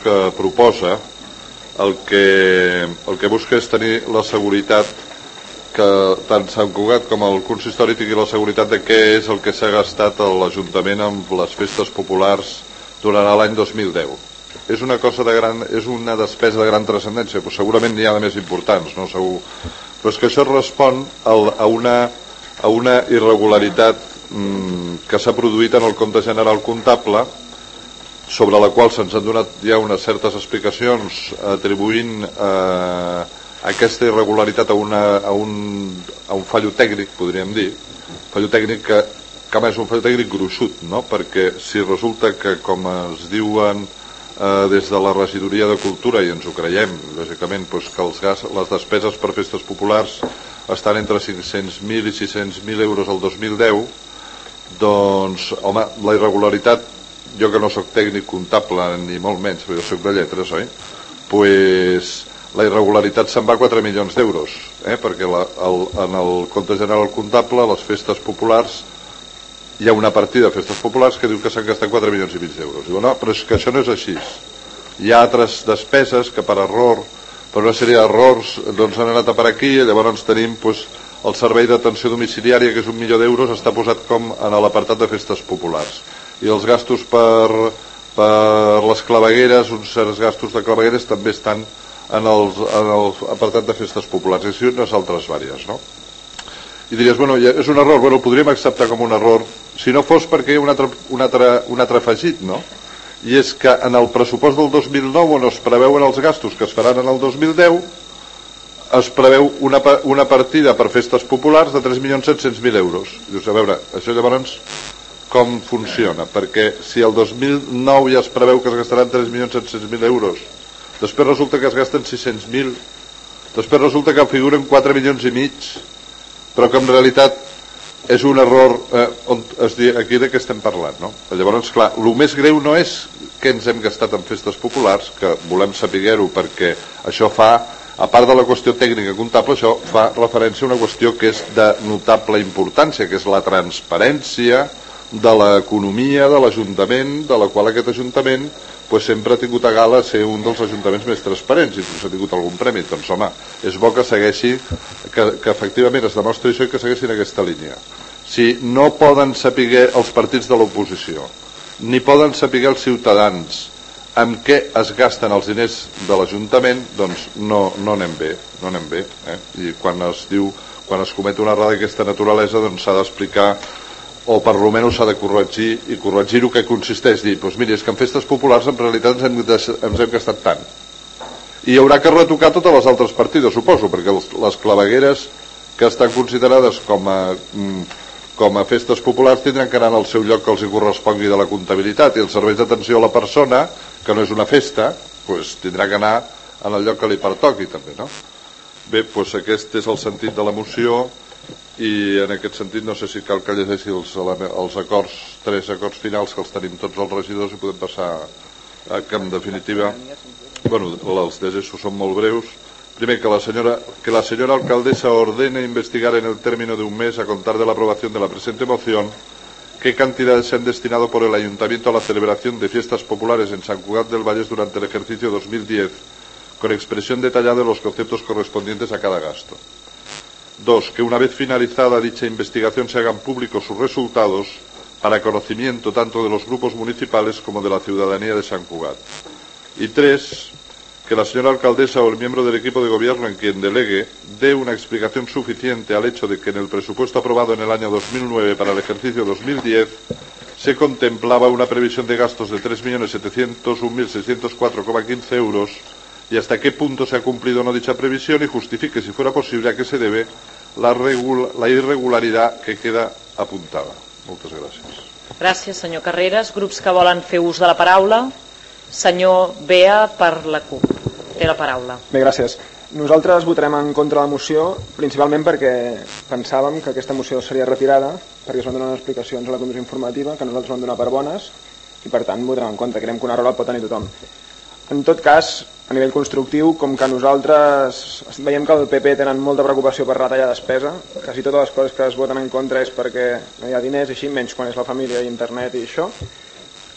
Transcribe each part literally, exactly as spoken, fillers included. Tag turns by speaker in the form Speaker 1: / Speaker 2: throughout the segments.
Speaker 1: que proposa el que, el que busca és tenir la seguretat que tant Sant Cugat com el consistori tingui la seguretat de què és el que s'ha gastat a l'Ajuntament amb les festes populars durant l'any dos mil deu. És una cosa de gran, és una despesa de gran transcendència, però segurament n'hi ha de més importants, no? Segur. Però és que això respon a una, a una irregularitat mmm, que s'ha produït en el compte general comptable, sobre la qual se'ns han donat ja unes certes explicacions atribuint eh, aquesta irregularitat a, una, a, un, a un fallo tècnic, podríem dir, fallo tècnic que, que a més és un fallo tècnic gruixut, no? Perquè si resulta que, com es diuen eh, des de la regidoria de Cultura, i ens ho creiem, lògicament, doncs que els gas, les despeses per festes populars estan entre cinc-cents mil i sis-cents mil euros el dos mil deu, doncs, home, la irregularitat, jo que no sóc tècnic comptable ni molt menys, però jo soc de lletres, oi? Pues la irregularitat se'n va a quatre milions d'euros, eh? Perquè la, el, en el compte general comptable, les festes populars, hi ha una partida de festes populars que diu que s'han gastat quatre milions i mig d'euros. Diu, no, però és que això no és així. Hi ha altres despeses que per error, per una sèrie d'errors, doncs han anat a per aquí, i llavors tenim pues, el servei d'atenció domiciliària, que és un milió d'euros, està posat com en l'apartat de festes populars. I els gastos per, per les clavegueres, uns certs gastos de clavegueres també estan en els, en el apartat de festes populars, i així unes altres vàries, no? I diries, bueno, és un error, bueno, el podríem acceptar com un error si no fos perquè hi ha un altre, un altre, un altre afegit, no? I és que en el pressupost del dos mil nou, on es preveuen els gastos que es faran en el dos mil deu, es preveu una, una partida per festes populars de tres milions set-cents mil euros. Dius, a veure, això llavors com funciona? Perquè si el dos mil nou ja es preveu que es gastaran tres milions set-cents mil euros, després resulta que es gasten sis-cents mil, després resulta que figuren quatre milions i mig, però que en realitat és un error, eh, on es diu, aquí de què estem parlant, no? Llavors, clar, el més greu no és que ens hem gastat en festes populars, que volem saber-ho perquè això fa, a part de la qüestió tècnica comptable, això fa referència a una qüestió que és de notable importància, que és la transparència de l'economia de l'Ajuntament, de la qual aquest Ajuntament pues, sempre ha tingut a gala ser un dels ajuntaments més transparents, i si ha tingut algun premi, doncs home, és bo que segueixi, que, que efectivament es demostri això i que segueixin aquesta línia. Si no poden saber els partits de l'oposició, ni poden saber els ciutadans en què es gasten els diners de l'Ajuntament, doncs no, no anem bé, no anem bé, eh? I quan es diu, quan es comet una errada d'aquesta naturalesa, doncs s'ha d'explicar, o per almenys s'ha de corregir, i corregir-ho que consisteix, dir, doncs miri, és que en festes populars en realitat ens hem, ens hem gastat tant. I hi haurà que retocar totes les altres partides, suposo, perquè les clavegueres que estan considerades com a, com a festes populars tindran que anar al seu lloc que els hi correspongui de la comptabilitat, i els serveis d'atenció a la persona, que no és una festa, doncs tindrà que anar en el lloc que li pertoqui també, no? Bé, doncs aquest és el sentit de la moció, i en aquest sentit no sé si cal que llegeixi els, els acords, tres acords finals que els tenim tots els regidors, i podem passar a que en definitiva, bueno, els llegeixo, són molt breus. Primer, que la señora, que la señora alcaldesa ordene investigar en el término de un mes a contar de la aprobación de la presente moción qué cantidades se han destinado por el Ayuntamiento a la celebración de fiestas populares en Sant Cugat del Vallès durante el ejercicio dos mil diez, con expresión detallada de los conceptos correspondientes a cada gasto. Dos, que una vez finalizada dicha investigación se hagan públicos sus resultados para conocimiento tanto de los grupos municipales como de la ciudadanía de Sant Cugat. Y tres, que la señora alcaldesa o el miembro del equipo de gobierno en quien delegue dé una explicación suficiente al hecho de que en el presupuesto aprobado en el año dos mil nueve para el ejercicio dos mil diez se contemplaba una previsión de gastos de tres millones setecientos un mil seiscientos cuatro coma quince euros, y hasta qué punto se ha cumplido o no dicha previsión, y justifique, si fuera posible, a qué se debe la, regula, la irregularidad que queda apuntada. Moltes gràcies.
Speaker 2: Gràcies, senyor Carreras. Grups que volen fer ús de la paraula. Senyor Bea, per la CUP. Té la paraula.
Speaker 3: Bé, gràcies. Nosaltres votarem en contra de la moció, principalment perquè pensàvem que aquesta moció seria retirada, perquè es van donar explicacions a la comissió informativa que nosaltres vam donar per bones, i per tant votarem en contra. Creiem que un error el pot tenir tothom. En tot cas, a nivell constructiu, com que nosaltres veiem que el P P tenen molta preocupació per retallar despesa, quasi totes les coses que es voten en contra és perquè no hi ha diners, així, menys quan és la família i internet i això,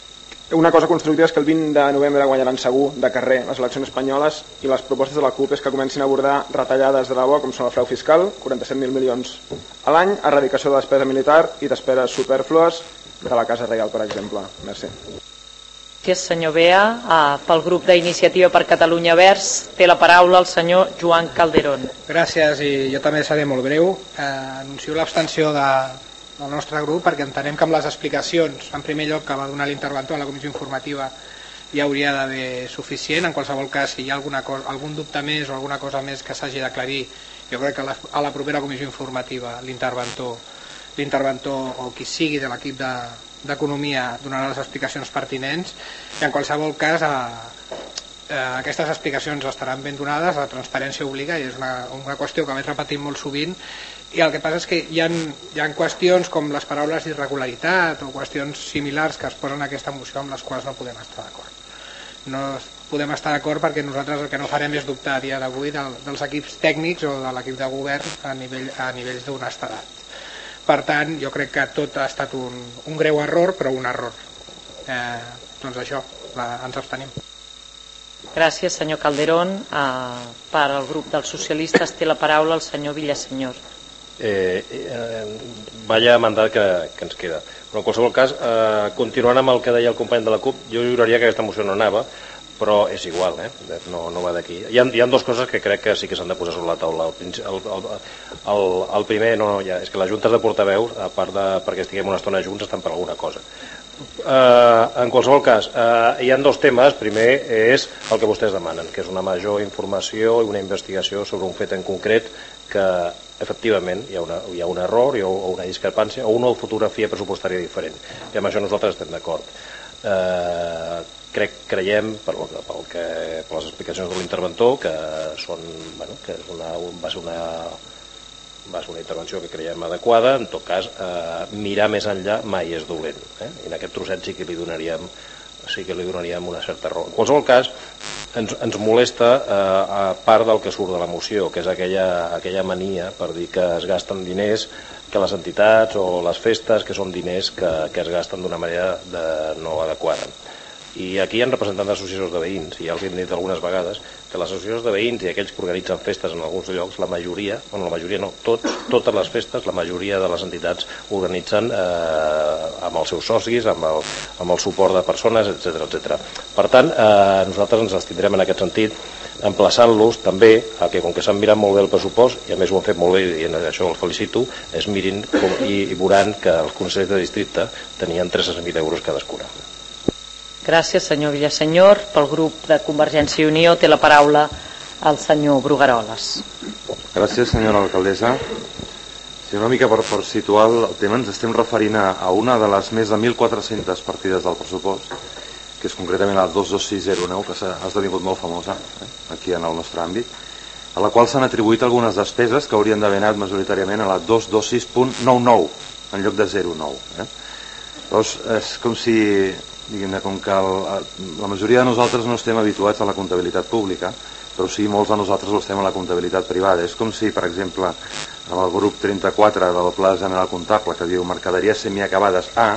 Speaker 3: Una cosa constructiva és que el vint de novembre guanyaran segur de carrer les eleccions espanyoles i les propostes de la CUP és que comencin a abordar retallades de debò com són el frau fiscal, quaranta-set mil milions a l'any, erradicació de despesa militar i despeses superflues de la Casa Reial, per exemple. Merci.
Speaker 2: Gràcies, senyor Bea. Ah, pel grup d'Iniciativa per Catalunya Verds té la paraula el senyor Joan Calderón.
Speaker 4: Gràcies, i jo també seré molt breu. Eh, anuncio l'abstenció de, del nostre grup perquè entenem que amb les explicacions, en primer lloc, que va donar l'interventor a la comissió informativa, ja hauria d'haver suficient. En qualsevol cas, si hi ha alguna cosa, algun dubte més o alguna cosa més que s'hagi d'aclarir, jo crec que a la, a la propera comissió informativa l'interventor l'interventor o qui sigui de l'equip de d'Economia donarà les explicacions pertinents i en qualsevol cas a, a aquestes explicacions estaran ben donades, la transparència obliga i és una, una qüestió que vaig repetint molt sovint i el que passa és que hi ha, hi ha qüestions com les paraules d'irregularitat o qüestions similars que es posen en aquesta moció amb les quals no podem estar d'acord. No podem estar d'acord perquè nosaltres el que no farem és dubtar a dia d'avui del, dels equips tècnics o de l'equip de govern a, nivell, a nivells d'honestedat. Per tant, jo crec que tot ha estat un, un greu error, però un error. Eh, doncs això, la, ens abstenim.
Speaker 2: Gràcies, senyor Calderón. Eh, per al grup dels socialistes té la paraula el senyor Villasenyor.
Speaker 5: Eh, eh, vaya mandat que, que ens queda. Però en qualsevol cas, eh, continuant amb el que deia el company de la CUP, jo juraria que aquesta moció no anava, però és igual, eh? no, no va d'aquí. Hi ha, hi ha dues coses que crec que sí que s'han de posar sobre la taula. El, el, el, el primer, no, ja, és que les juntes de portaveus, a part de perquè estiguem una estona junts, estan per alguna cosa. Eh, en qualsevol cas, eh, hi ha dos temes. Primer és el que vostès demanen, que és una major informació i una investigació sobre un fet en concret que efectivament hi ha, una, hi ha un error, hi ha una discrepància o una fotografia pressupostària diferent. I amb això nosaltres estem d'acord. Eh, crec, creiem per, pel que, per les explicacions de l'interventor que, són, bueno, que és una, va, ser una, va ser una intervenció que creiem adequada. En tot cas, eh, mirar més enllà mai és dolent, eh? I en aquest trosset sí que li donaríem sí que li donaríem una certa raó. En qualsevol cas, ens, ens molesta eh, a part del que surt de la moció, que és aquella, aquella mania per dir que es gasten diners, que les entitats o les festes, que són diners que, que es gasten d'una manera de no adequada. I aquí hi ha representants d'associacions de veïns, i ja els hem dit algunes vegades que les associacions de veïns i aquells que organitzen festes en alguns llocs, la majoria, bueno, la majoria no, tot, totes les festes, la majoria de les entitats organitzen eh, amb els seus socis, amb el, amb el suport de persones, etcètera, etcètera. Per tant, eh, nosaltres ens abstindrem en aquest sentit, emplaçant-los també a que, com que s'han mirat molt bé el pressupost, i a més ho han fet molt bé i en això els felicito, es mirin com, i, i veuran que els consells de districte tenien tres-cents mil euros cadascuna.
Speaker 2: Gràcies, senyor Villasenyor. Pel grup de Convergència i Unió té la paraula el senyor Brugueroles.
Speaker 6: Gràcies, senyora alcaldessa. Si una mica per, per situar el tema, ens estem referint a, a una de les més de mil quatre-centes partides del pressupost, que és concretament la dos dos sis zero nou, que ha esdevingut molt famosa eh, aquí en el nostre àmbit, a la qual s'han atribuït algunes despeses que haurien d'haver anat majoritàriament a la dos dos sis punt nou nou en lloc de zero nou. Eh? Llavors, és com si, diguem-ne, com que el, la majoria de nosaltres no estem habituats a la comptabilitat pública, però sí molts de nosaltres ho estem a la comptabilitat privada. És com si, per exemple, amb el grup trenta-quatre del Pla General Comptable, que diu mercaderies semiacabades A,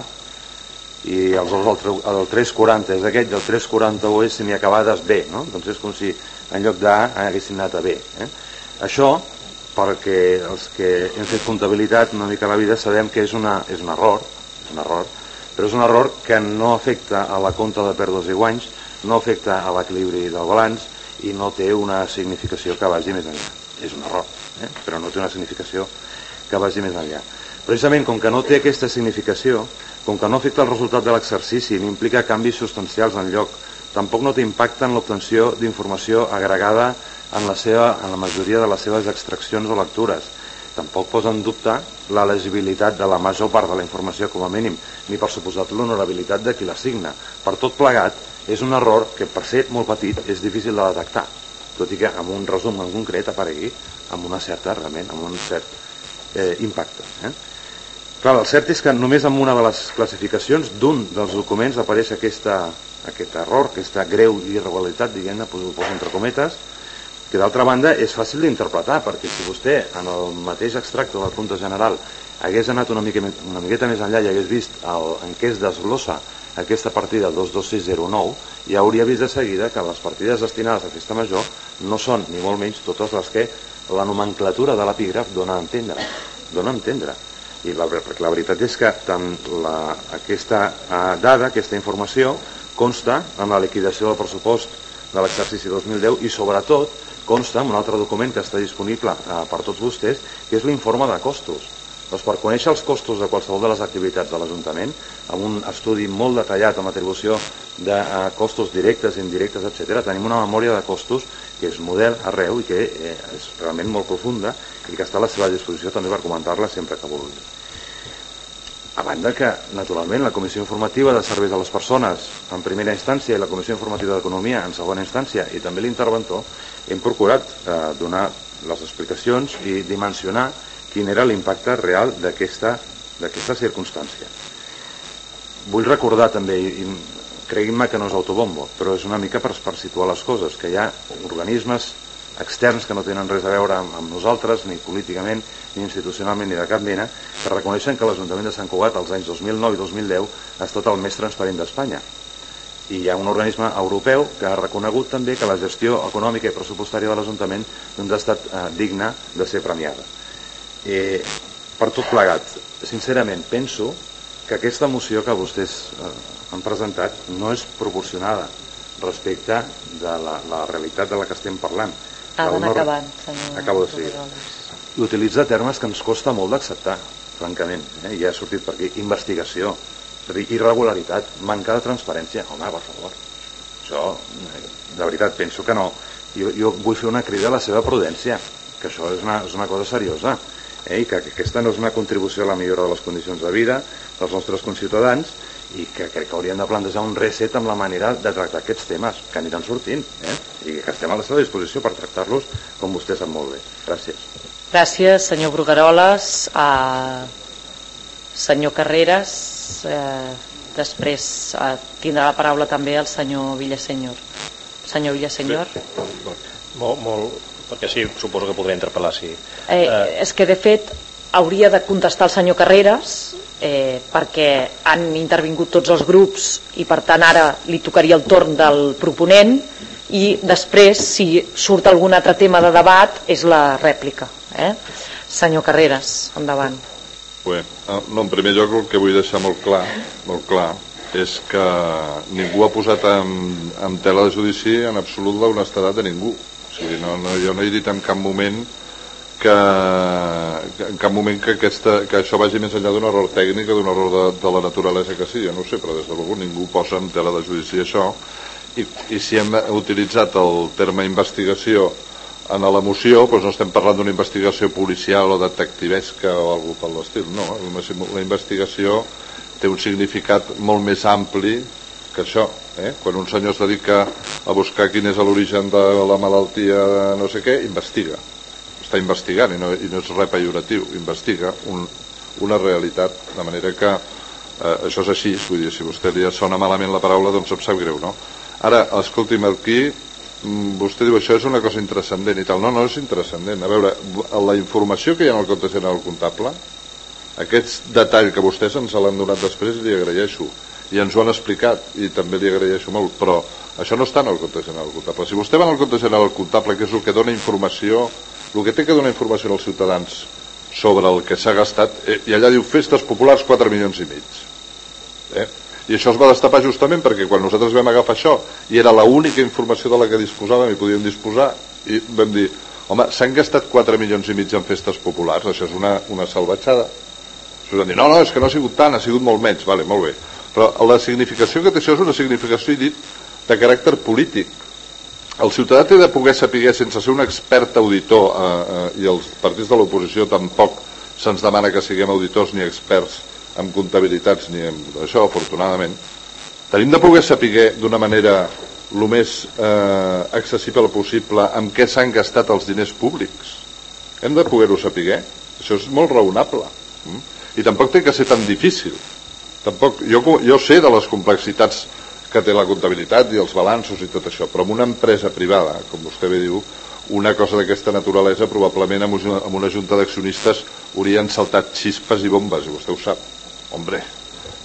Speaker 6: i els, el, el tres quaranta és aquest, i el tres quaranta-u és semiacabades B, no? Doncs és com si en lloc d'A haguessin anat a B. Eh? Això, perquè els que hem fet comptabilitat una mica a la vida sabem que és, una, és un error, és un error, però és un error que no afecta a la compta de pèrdues i guanys, no afecta a l'equilibri del balanç i no té una significació que vagi més enllà. És un error, eh? Però no té una significació que vagi més enllà. Precisament, com que no té aquesta significació, com que no afecta el resultat de l'exercici ni implica canvis substancials en lloc, tampoc no té impacte en l'obtenció d'informació agregada en la, seva, en la majoria de les seves extraccions o lectures. Tampoc posa en dubte la legibilitat de la major part de la informació com a mínim, ni per suposat l'honorabilitat de qui l'assigna. Per tot plegat, és un error que per ser molt petit és difícil de detectar, tot i que amb un resum en concret aparegui amb una certa, realment, amb un cert eh, impacte. Eh? Clar, el cert és que només en una de les classificacions d'un dels documents apareix aquesta, aquest error, aquesta greu irregularitat, diguem-ne, poso entre cometes, que d'altra banda és fàcil d'interpretar, perquè si vostè en el mateix extracte del compte general hagués anat una, mica, una miqueta més enllà i hagués vist el, en què es desglossa aquesta partida dos dos sis zero nou, ja hauria vist de seguida que les partides destinades a festa major no són ni molt menys totes les que la nomenclatura de l'epígraf dona a entendre. Dona a entendre. I la, perquè la veritat és que tant la, aquesta uh, dada, aquesta informació, consta en la liquidació del pressupost de l'exercici dos mil deu i sobretot consta en un altre document que està disponible uh, per tots vostès, que és l'informe de costos. Doncs per conèixer els costos de qualsevol de les activitats de l'Ajuntament, amb un estudi molt detallat amb atribució de uh, costos directes, indirectes, etcètera, tenim una memòria de costos que és model arreu i que eh, és realment molt profunda i que està a la seva disposició també per comentar-la sempre que vulgui. A banda que, naturalment, la Comissió Informativa de Serveis a les Persones en primera instància i la Comissió Informativa d'Economia en segona instància i també l'interventor hem procurat eh, donar les explicacions i dimensionar quin era l'impacte real d'aquesta d'aquesta circumstància. Vull recordar també, i creguin-me que no és autobombo, però és una mica per, per situar les coses, que hi ha organismes externs que no tenen res a veure amb, amb nosaltres, ni políticament, ni institucionalment, ni de cap mena, que reconeixen que l'Ajuntament de Sant Cugat als anys dos mil nou i dos mil deu ha estat el més transparent d'Espanya. I hi ha un organisme europeu que ha reconegut també que la gestió econòmica i pressupostària de l'Ajuntament doncs, ha estat eh, digna de ser premiada. Eh, per tot plegat, sincerament, penso que aquesta moció que vostès eh, han presentat no és proporcionada respecte de la, la realitat de la que estem parlant.
Speaker 2: Ha d'anar acabant, senyor.
Speaker 6: Acabo de seguir. I utilitza termes que ens costa molt d'acceptar, francament. Eh? Ja ha sortit per aquí. Investigació, irregularitat, manca de transparència. Home, per favor. Això, de veritat, penso que no. Jo, jo vull fer una crida a la seva prudència, que això és una, és una cosa seriosa. Eh? I que, que aquesta no és una contribució a la millora de les condicions de vida dels nostres conciutadans i que crec que hauríem de plantejar un reset amb la manera de tractar aquests temes que aniran sortint eh? i que estem a la seva disposició per tractar-los com vostè sap molt bé. Gràcies.
Speaker 2: Gràcies, senyor Brugueroles. Uh, senyor Carreras, uh, després uh, tindrà la paraula també el senyor Villasenyor. Senyor Villasenyor.
Speaker 5: Molt, molt, perquè sí, suposo que podré interpel·lar, sí.
Speaker 2: Eh, uh, és que, de fet, hauria de contestar el senyor Carreras, eh, perquè han intervingut tots els grups i per tant ara li tocaria el torn del proponent i després si surt algun altre tema de debat és la rèplica. Eh? Senyor Carreras, endavant.
Speaker 1: Bé, no, en primer lloc el que vull deixar molt clar, molt clar és que ningú ha posat en, en tela de judici en absolut l'honestedat de ningú. O sigui, no, no, jo no he dit en cap moment que en cap moment que, aquesta, que això vagi més enllà d'un error tècnic o d'un error de, de la naturalesa que sigui, no ho sé, però des de l'algú ningú posa en tela de judici això i, i si hem utilitzat el terme investigació en la moció, doncs no estem parlant d'una investigació policial o detectivesca o alguna per l'estil, no, la investigació té un significat molt més ampli que això, eh? Quan un senyor es dedica a buscar quin és l'origen de la malaltia no sé què, investiga està investigant i no, i no és res pejoratiu, investiga un, una realitat, de manera que eh, això és així, vull dir, si vostè li sona malament la paraula, doncs em sap greu, no? Ara, escolti'm, aquí vostè diu això és una cosa intrascendent i tal, no, no és intrascendent. A veure, la informació que hi ha en el compte general comptable, aquest detall que vostès ens l'han donat després li agraeixo, i ens ho han explicat i també li agraeixo molt, però això no està en el compte general comptable. Si vostè va en el compte general comptable, que és el que dona informació, el que té que donar informació als ciutadans sobre el que s'ha gastat, eh, i allà diu festes populars quatre milions i mig. Eh? I això es va destapar justament perquè quan nosaltres vam agafar això i era l'única informació de la que disposàvem i podíem disposar, i vam dir, home, s'han gastat quatre milions i mig en festes populars, això és una, una salvatjada. Això van dir, no, no, és que no ha sigut tant, ha sigut molt menys, vale, molt bé. Però la significació que té això és una significació, he dit, de caràcter polític. El ciutadà té de poder saber, sense ser un expert auditor, eh, eh, i els partits de l'oposició tampoc se'ns demana que siguem auditors ni experts en comptabilitats ni en això, afortunadament, tenim de poder saber d'una manera el més eh, accessible possible amb què s'han gastat els diners públics. Hem de poder-ho saber. Això és molt raonable. Mm? I tampoc té que ser tan difícil. Tampoc, jo, jo sé de les complexitats que té la comptabilitat i els balanços i tot això, però en una empresa privada, com vostè bé diu, una cosa d'aquesta naturalesa probablement amb una, amb una junta d'accionistes haurien saltat xispes i bombes, i vostè ho sap. Hombre,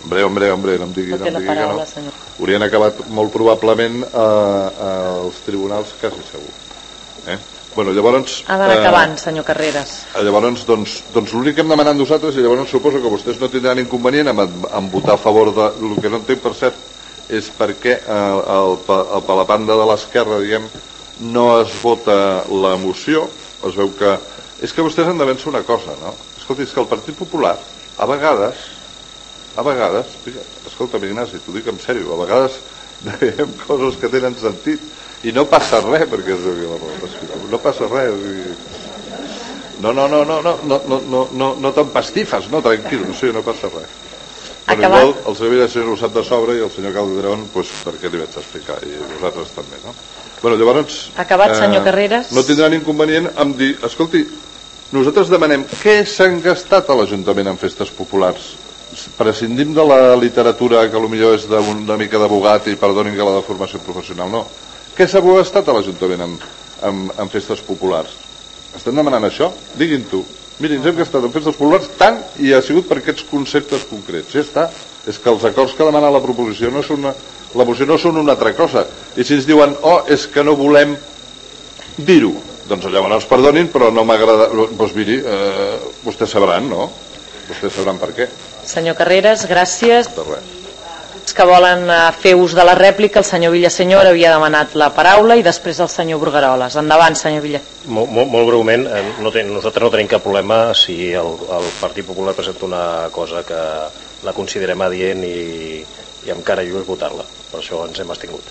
Speaker 1: Hombre, hombre, hombre, no em digui,
Speaker 2: No
Speaker 1: no
Speaker 2: té
Speaker 1: em
Speaker 2: la
Speaker 1: digui que
Speaker 2: paraula,
Speaker 1: no.
Speaker 2: senyor.
Speaker 1: Haurien acabat molt probablement eh, als tribunals, quasi segur. Eh? Bueno, llavors...
Speaker 2: Ha d'anar
Speaker 1: eh,
Speaker 2: acabant, senyor Carreras.
Speaker 1: Llavors, doncs, doncs l'únic que hem demanat nosaltres, i llavors suposo que vostès no tindran inconvenient en, en votar a favor de... El que no entenc, per cert, és perquè eh, el, el, per la banda de l'esquerra, diguem, no es vota la moció. Es veu que... És que vostès han de vèncer una cosa, no? Escolta, és que el Partit Popular, a vegades, a vegades, escolta, Ignasi, t'ho dic en sèrio, a vegades dèiem coses que tenen sentit i no passa res, perquè no passa res. No, no, no, no, no, no, no, no, no, no t'empastifes, no, tranquil, no sé, no passa res. Bueno, igual, el senyor Villaseñor ho sap de sobre i el senyor Calderón, doncs, per què li vaig explicar, i vosaltres també, no? Bueno, llavors...
Speaker 2: Acabat, senyor Carreras.
Speaker 1: No tindran inconvenient en dir, escolti, nosaltres demanem què s'han gastat a l'Ajuntament en festes populars. Prescindim de la literatura que potser és d'una mica d'abogat i perdonin que la de formació professional, no. Què s'ha gastat a l'Ajuntament en, en, en festes populars? Estem demanant això? Diguin-t'ho. Mirin, ens hem gastat en festes populars tant i ha sigut per aquests conceptes concrets. Ja està. És que els acords que demana la proposició no són una, la moció no són una altra cosa. I si ens diuen, oh, és que no volem dir-ho, doncs llavors perdonin, però no m'agrada... Doncs miri, eh, vostès sabran, no? Vostès sabran per què.
Speaker 2: Senyor Carreras, gràcies.
Speaker 1: De res.
Speaker 2: Els que volen fer ús de la rèplica, el senyor Villaseñor havia demanat la paraula i després el senyor Brugueroles. Endavant, senyor Villaseñor.
Speaker 5: Molt, molt, molt breument, no ten, nosaltres no tenim cap problema si el, el Partit Popular presenta una cosa que la considerem adient i, i amb cara i ulls votar-la. Per això ens hem abstingut.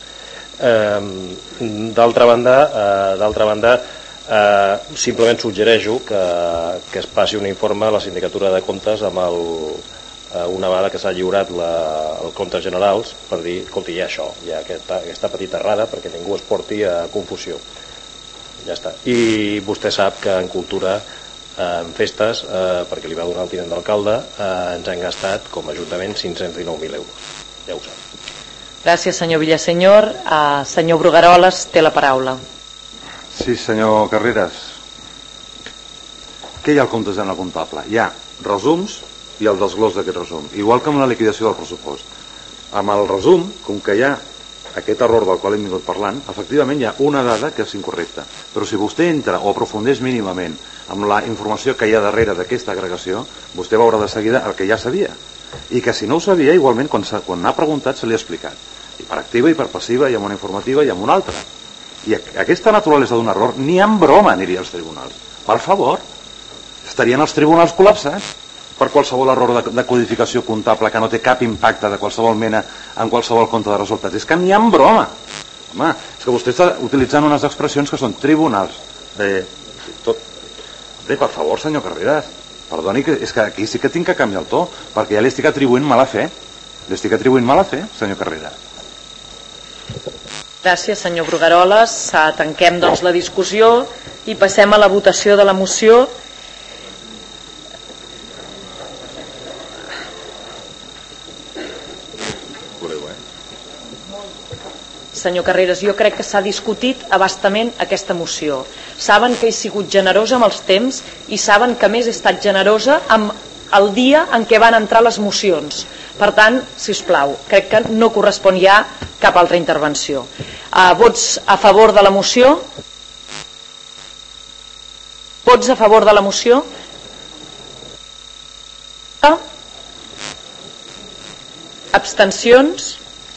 Speaker 5: Eh, d'altra banda, eh, d'altra banda eh, simplement suggereixo que, que es passi un informe a la Sindicatura de Comptes amb el una vegada que s'ha lliurat la, els comptes generals per dir, escolta, hi ha això, hi ha aquesta, aquesta petita errada perquè ningú es porti a confusió. Ja està. I vostè sap que en cultura, eh, en festes, eh, perquè li va donar el tinent d'alcalde, eh, ens han gastat com a Ajuntament cinc-cents dinou mil euros. Ja ho sap.
Speaker 2: Gràcies, senyor Villaseñor. Uh, senyor Brugueroles, té la paraula.
Speaker 6: Sí, senyor Carreras. Què hi ha al compte general comptable? Hi ha resums i el desglòs d'aquest resum, igual que amb la liquidació del pressupost. Amb el resum, com que hi ha aquest error del qual hem vingut parlant, efectivament hi ha una dada que és incorrecta, però si vostè entra o aprofundeix mínimament amb la informació que hi ha darrere d'aquesta agregació, vostè veurà de seguida el que ja sabia, i que si no ho sabia, igualment quan, quan n'ha preguntat se li ha explicat, i per activa i per passiva, i amb una informativa i amb una altra. I aquesta naturalesa d'un error ni en broma aniria als tribunals. Per favor, estarien els tribunals col·lapsats per qualsevol error de, de codificació comptable que no té cap impacte de qualsevol mena en qualsevol compte de resultats. És que ni en broma. Home, és que vostè està utilitzant unes expressions que són tribunals. Eh, tot... Bé, per favor, senyor Carreras, perdoni, que és que aquí sí que tinc que canviar el to, perquè ja li estic atribuint mala fe. Li estic atribuint mala fe, senyor Carreras.
Speaker 2: Gràcies, senyor Brugueroles. Tanquem, doncs, la discussió i passem a la votació de la moció. Senyor Carreras, jo crec que s'ha discutit abastament aquesta moció. Saben que he sigut generosa amb els temps i saben que més he estat generosa amb el dia en què van entrar les mocions. Per tant, si us plau, crec que no correspon ja cap altra intervenció. Uh, vots a favor de la moció? Vots a favor de la moció? Abstencions?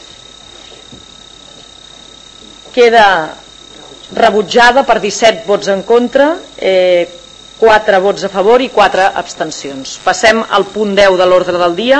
Speaker 2: Queda rebutjada per disset vots en contra, eh, quatre vots a favor i quatre abstencions. Passem al punt deu de l'ordre del dia.